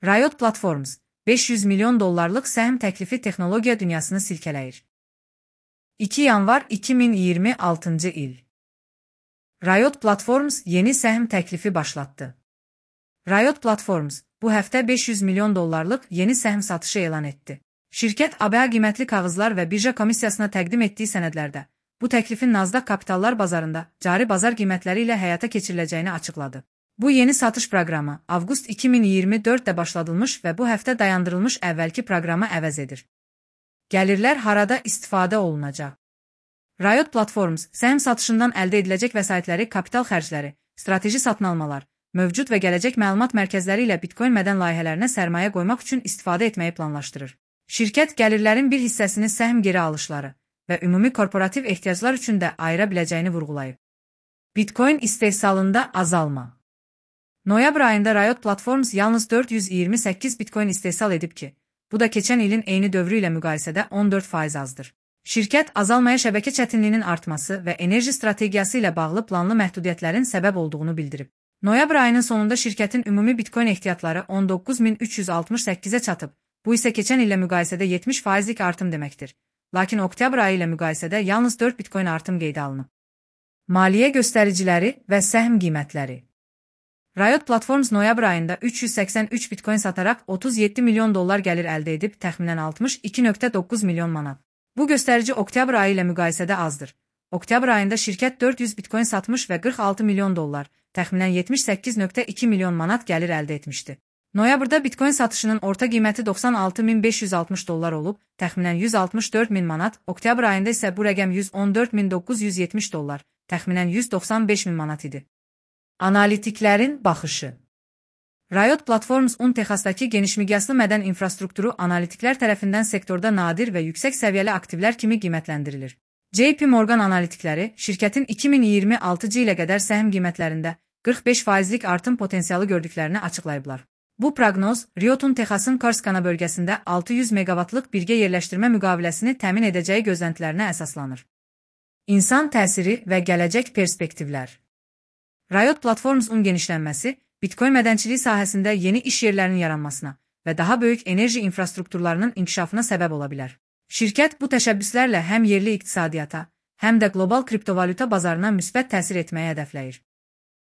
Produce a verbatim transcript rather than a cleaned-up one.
Riot Platforms, beş yüz milyon dollarlık səhm təklifi texnologiya dünyasını silkələyir. iki yanvar iki min iyirmi altıncı il. Riot Platforms yeni səhm təklifi başlatdı. Riot Platforms bu həftə beş yüz milyon dollarlıq yeni səhm satışı elan etdi. Şirkət A B A qiymətli kağızlar və birja komissiyasına təqdim etdiyi sənədlərdə bu təklifin Nasdaq kapitallar bazarında cari bazar qiymətləri ilə həyata keçiriləcəyini açıqladı. Bu yeni satış proqramı avqust iki min iyirmi dörddə başladılmış və bu həftə dayandırılmış əvvəlki proqramı əvəz edir. Gəlirlər harada istifadə olunacaq? Riot Platforms səhm satışından əldə ediləcək vəsaitləri kapital xərcləri, strateji satın almalar, mövcud və gələcək məlumat mərkəzləri ilə Bitcoin mədən layihələrinə sərmayə qoymaq üçün istifadə etməyi planlaşdırır. Şirkət gəlirlərin bir hissəsini səhm geri alışları və ümumi korporativ ehtiyaclar üçün də ayıra biləcəyini vurğulayıb. Bitcoin istehsalında azalma. Noyabr ayında Riot Platforms yalnız dörd yüz iyirmi səkkiz Bitcoin istehsal edib ki, bu da keçən ilin eyni dövrü ilə müqayisədə on dörd faiz azdır. Şirkət azalmaya şəbəkə çətinliyinin artması və enerji strategiyası ilə bağlı planlı məhdudiyyətlərin səbəb olduğunu bildirib. Noyabr ayının sonunda şirkətin ümumi Bitcoin ehtiyatları on doqquz min üç yüz altmış səkkizə çatıb, bu isə keçən illə müqayisədə yetmiş faizlik artım deməkdir. Lakin oktyabr ayı ilə müqayisədə yalnız dörd Bitcoin artım qeydə alınıb. Maliyyə göstəriciləri və səhm qiymətləri. Riot Platforms noyabr ayında üç yüz səksən üç Bitcoin sataraq otuz yeddi milyon dollar gəlir əldə edib, təxminən altmış iki nöqtə doqquz milyon manat. Bu göstərici oktyabr ayı ilə müqayisədə azdır. Oktyabr ayında şirkət dörd yüz Bitcoin satmış və qırx altı milyon dollar, təxminən yetmiş səkkiz nöqtə iki milyon manat gəlir əldə etmişdi. Noyabrda Bitcoin satışının orta qiyməti doxsan altı min beş yüz altmış dollar olub, təxminən yüz altmış dörd min manat, oktyabr ayında isə bu rəqəm yüz on dörd min doqquz yüz yetmiş dollar, təxminən yüz doxsan beş min manat idi. Analitiklərin baxışı. Riot Platforms un Texasdakı genişmiqyaslı mədən infrastrukturu analitiklər tərəfindən sektorda nadir və yüksək səviyyəli aktivlər kimi qiymətləndirilir. J P Morgan analitikləri şirkətin iki min iyirmi altıncı ilə qədər səhm qiymətlərində qırx beş faizlik artım potensialı gördüklərini açıqlayıblar. Bu proqnoz Riot'un Texasın Corsicana bölgəsində altı yüz meqavatlıq birgə yerləşdirmə müqaviləsini təmin edəcəyi gözləntilərinə əsaslanır. İnsan təsiri və gələcək perspektivlər. Riot Platforms'un genişlənməsi Bitcoin mədənçiliyi sahəsində yeni iş yerlərinin yaranmasına və daha böyük enerji infrastrukturlarının inkişafına səbəb ola bilər. Şirkət bu təşəbbüslərlə həm yerli iqtisadiyyata, həm də qlobal kriptovalyuta bazarına müsbət təsir etməyi hədəfləyir.